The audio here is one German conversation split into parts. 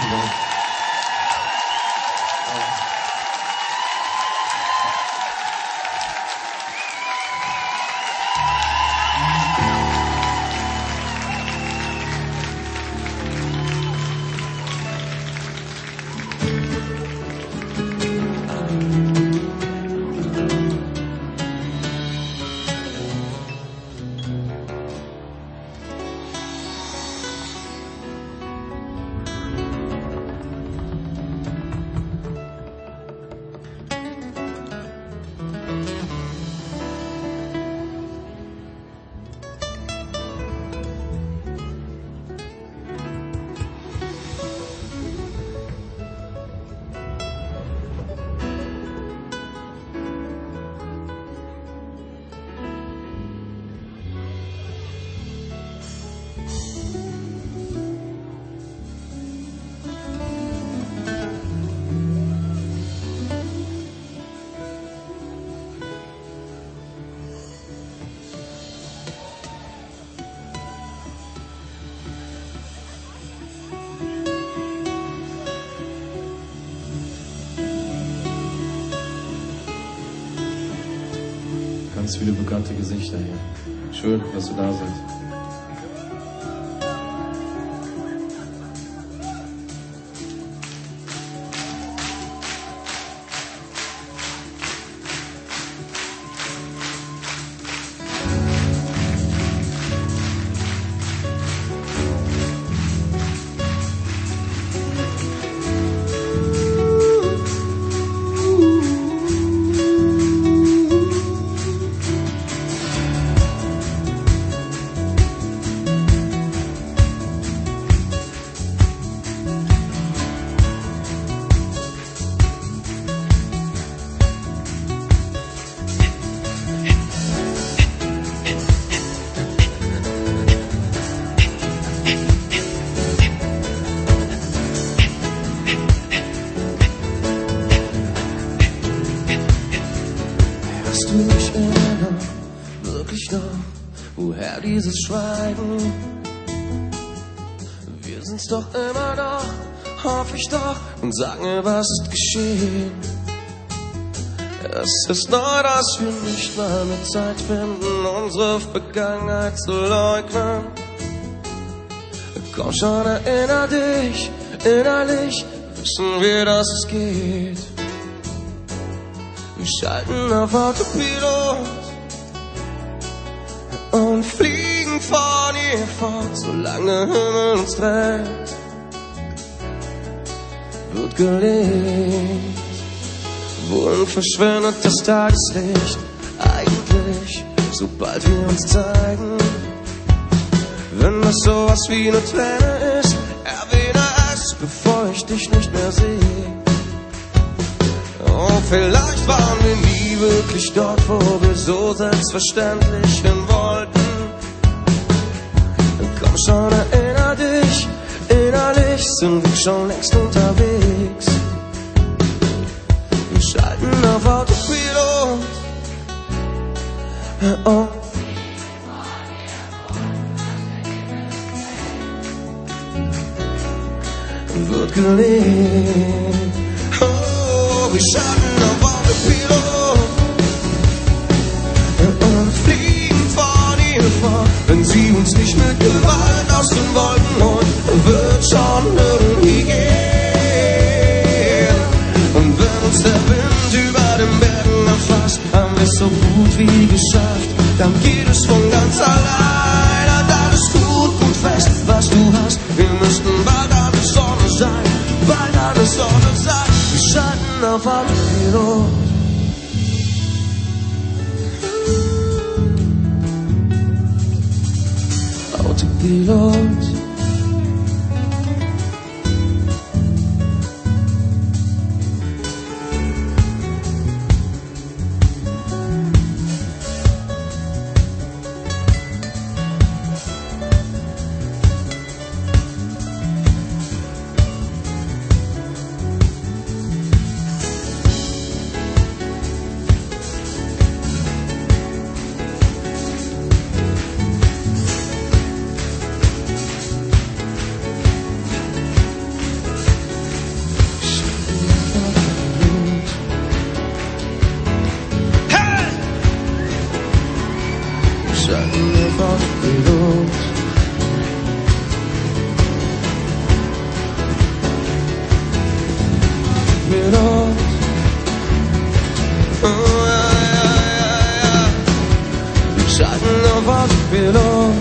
Herzlichen Dank. Ganz viele bekannte Gesichter hier. Schön, dass du da seid. Kannst du mich erinnern, wirklich noch, woher dieses Schweigen? Wir sind's doch immer noch, hoffe ich doch, und sag mir, was ist geschehen? Es ist neu, dass wir nicht mal mehr Zeit finden, unsere Vergangenheit zu leugnen. Komm schon, erinner dich, innerlich wissen wir, dass es geht. Wir schalten auf Autopilot und fliegen von hier fort, solange Himmel uns trägt. Wird gelebt, wohin verschwindet das Tageslicht? Eigentlich, sobald wir uns zeigen. Wenn das sowas wie eine Träne ist, erwähne es, bevor ich dich nicht mehr sehe. Oh, vielleicht waren wir nie wirklich dort, wo wir so selbstverständlich hin wollten. Komm schon, erinner dich, innerlich sind wir schon längst unterwegs. Wir schalten auf Autopilot. Oh. Wird gelebt. Oh, wir schalten auf Autopilot und fliegen von ihr fort. Wenn sie uns nicht mit Gewalt aus den Wolken holt, wird schon irgendwie gehen. Und wenn uns der Wind über den Bergen erfasst, haben wir es so gut wie geschafft. Dann geht es von ganz allein. Und alles gut fest, was du hast. Wir müssten bald an der Sonne sein, bald an der Sonne sein. Wir schalten auf Autopilot. Autopilot. Autopilot. Pilot. Oh, ja, ja, ja, ja. Wir schalten auf Autopilot.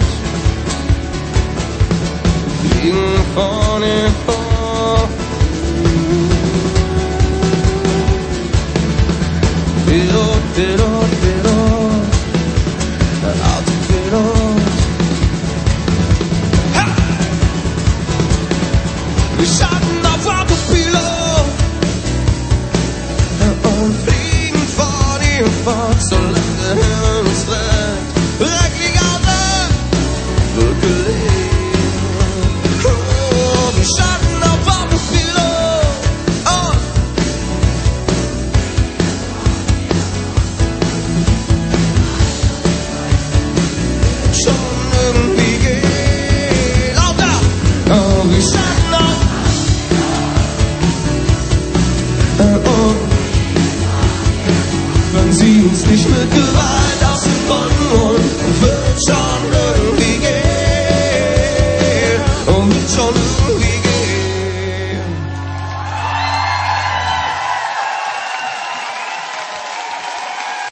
Fliegen von ihr vor. Pilot, Pilot, Pilot. Autopilot. Ha! Wir schalten auf Autopilot und fliegen von ihr fort, so lange